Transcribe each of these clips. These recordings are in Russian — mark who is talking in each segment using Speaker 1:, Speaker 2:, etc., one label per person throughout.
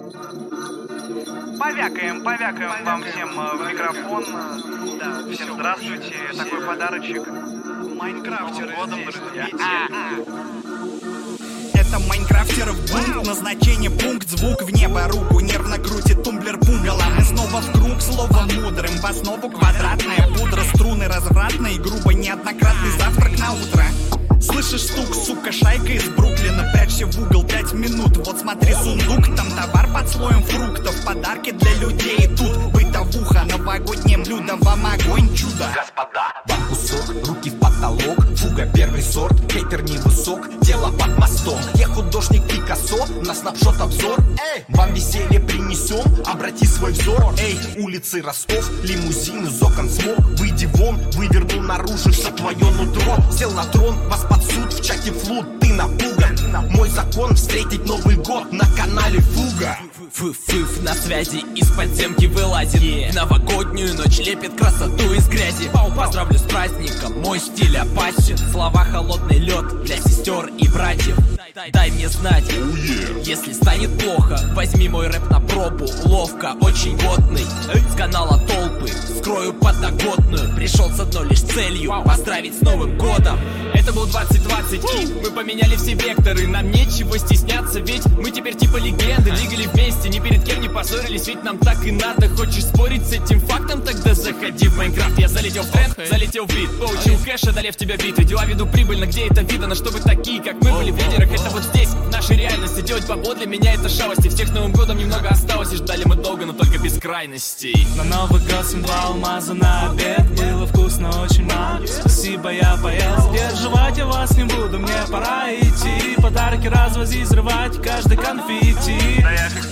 Speaker 1: Повякаем вам всем в микрофон. Да, всем здравствуйте. Такой подарочек. Майнкрафтеры здесь, друзья.
Speaker 2: Это майнкрафтеров бунт, назначение пункт, звук в небо, руку нервно крутит тумблер пугала. Мы снова в круг, словом мудрым, в основу квадратная пудра, струны развратные, грубо неоднократный завтрак на утро. Слышишь стук, сука, шайка из Бруклина, прячься в угол 5 минут, вот смотри сундук, там товар под слоем фруктов, подарки для людей, тут бытовуха, новогоднее блюдо, вам огонь, чудо.
Speaker 3: Господа, вам кусок, руки в потолок, фуга первый сорт, хейтер невысок, дело под мостом. Я художник Пикассо, на снапшот обзор. Эй, вам веселье принесем, обрати свой взор. Эй, улицы Ростов, лимузин из окон смог, выйди вон, вывернул наружу все твое нутро. Сел на трон, вас под суд, в чате флут, ты напуган. Мой закон встретить Новый год на канале Фуга.
Speaker 4: Фыф, на связи из подземки вылазит, в новогоднюю ночь лепит красоту из грязи. Поздравлю с праздником, мой стиль опасен, слова холодный лед для сестер и братьев. Дай мне знать, если станет плохо, возьми мой рэп на пробу, ловко, очень годный. С канала толпы скрою подноготную, пришел с одной лишь целью поздравить с Новым годом. Это был 2020, и мы поменяли все векторы. Нам нечего стесняться, ведь мы теперь типа легенды. Двигали вместе, ни перед кем не поссорились, ведь нам так и надо. Хочешь спорить с этим фактом? Тогда заходи в Майнкрафт. Я залетел в тренд, залетел в бит, получил кэш, одолев тебя биты. Дела веду прибыльно, где это видно, чтобы такие, как мы, были в лидерах. Это вот здесь, в нашей реальности. Делать бабло для меня это шалости. Всех с Новым годом немного осталось, и ждали мы долго, но только без крайностей.
Speaker 5: На Новый год всем 2 алмаза на обед. Было вкусно, очень мало, спасибо, я поел. Сдерживать я вас не буду, мне пора идти. Подарки развозить, взрывать каждый конфетти.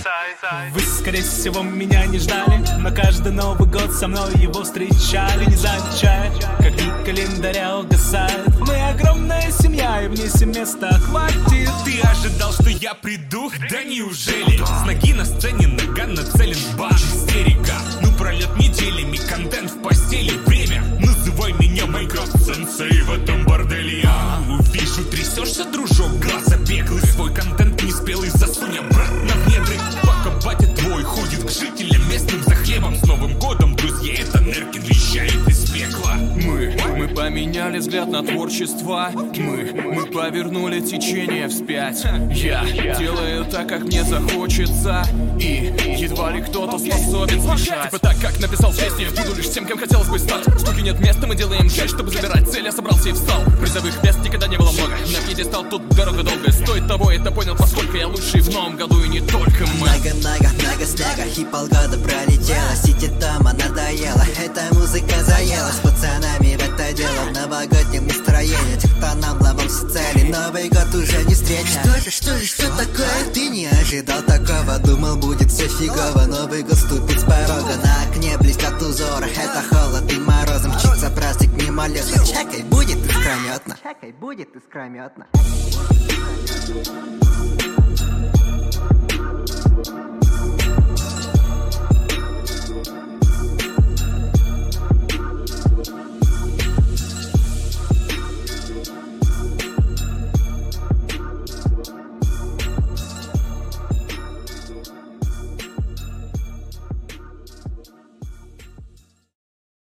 Speaker 5: Вы, скорее всего, меня не ждали, но каждый Новый год со мной его встречали. Не замечая, как дни календаря угасают. Мы огромная семья, и в ней места хватит.
Speaker 2: Ты ожидал, что я приду? Да неужели? С ноги на сцене нога нацелен, баш, истерика. Ну пролет неделями, контент в постели, время. Называй меня Майнкрафт-сенсей в этом борделе. Вижу, трясешься, дружок, глаза беглый. Свой контент не спелый засунь обратно в недры. Пока батя твой ходит к жителям местным за хлебом. С Новым годом, друзья, это Неркин вещает из пекла.
Speaker 4: Мы поменяли взгляд на творчество. Мы повернули течение вспять. Я делаю так, как мне захочется, и едва ли кто-то способен смешать. Типа так, как написал в песне, буду лишь тем, кем хотелось бы стать. Штуки нет места, мы делаем жесть, чтобы забирать цель. Я собрался и встал, призовых мест никогда не было много. На пьедестал тут дорога долгая, стоит того, это понял, поскольку я лучший в новом году, и не только мы.
Speaker 6: Много снега, и полгода пролетело. Сидит дома, надоело, эта музыка заела. С пацанами в это дело, в новогоднем настроении. Тех, кто нам ломал все цели, Новый год уже не встреча. Что такое? Ты не ожидал такого, думал будет все фигово. Новый год ступит с порога, на окне блестят узоры. Это холод и морозом, мчится праздник мимолетно. Чекай, будет искрометно.